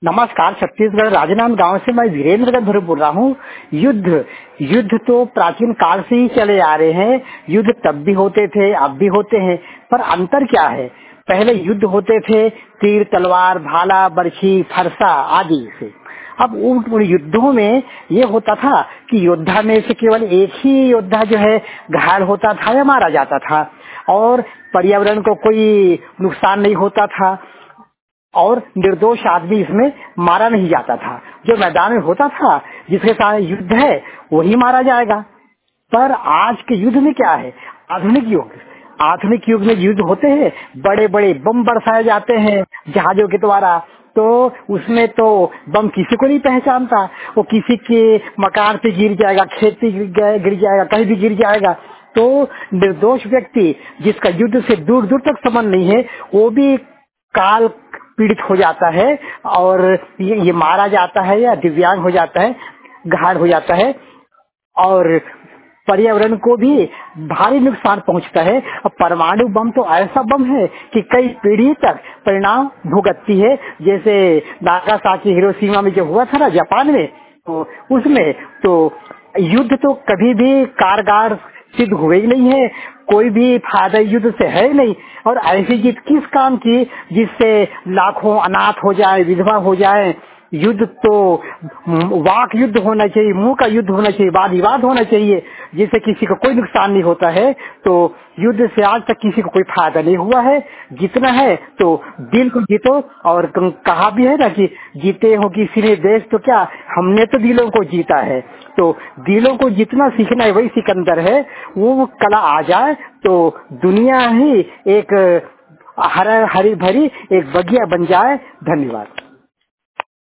नमस्कार। छत्तीसगढ़ राजनांदगांव से मैं वीरेंद्र गंधर्व बोल रहा हूँ। युद्ध युद्ध तो प्राचीन काल से ही चले आ रहे हैं। युद्ध तब भी होते थे, अब भी होते हैं, पर अंतर क्या है? पहले युद्ध होते थे तीर तलवार भाला बरछी फरसा आदि से। अब उन युद्धों में ये होता था कि योद्धा में से केवल एक ही योद्धा जो है घायल होता था या मारा जाता था, और पर्यावरण को कोई नुकसान नहीं होता था, और निर्दोष आदमी इसमें मारा नहीं जाता था। जो मैदान में होता था, जिसके साथ युद्ध है वही मारा जाएगा। पर आज के युद्ध में क्या है? आधुनिक युग में युद्ध होते हैं, बड़े बड़े बम बरसाए जाते हैं जहाजों के द्वारा। तो उसमें तो बम किसी को नहीं पहचानता, वो किसी के मकान पे गिर जाएगा, खेत पे गिर जाएगा, कहीं भी गिर जाएगा। तो निर्दोष व्यक्ति जिसका युद्ध से दूर दूर तक संबंध नहीं है, वो भी काल पीड़ित हो जाता है, और ये मारा जाता है या दिव्यांग हो जाता है, घायल हो जाता है, और पर्यावरण को भी भारी नुकसान पहुंचता है। और परमाणु बम तो ऐसा बम है कि कई पीढ़ी तक परिणाम भुगतती है। जैसे नागासाकी हिरोशिमा में जो हुआ था ना जापान में, तो उसमें तो युद्ध तो कभी भी कारगर सिद्ध हुए ही नहीं है। कोई भी फायदा युद्ध से है नहीं। और ऐसी जीत किस काम की जिससे लाखों अनाथ हो जाए, विधवा हो जाए? युद्ध तो वाक युद्ध होना चाहिए, मुंह का युद्ध होना चाहिए, वाद विवाद होना चाहिए, जिससे किसी को कोई नुकसान नहीं होता है। तो युद्ध से आज तक किसी को कोई फायदा नहीं हुआ है। जितना है तो दिल को जीतो। और कहा भी है ना कि जीते हो किसी ने देश तो क्या, हमने तो दिलों को जीता है। तो दिलों को जितना सीखना है वही सिकंदर है। वो कला आ जाए तो दुनिया ही एक हरी भरी एक बगिया बन जाए। धन्यवाद।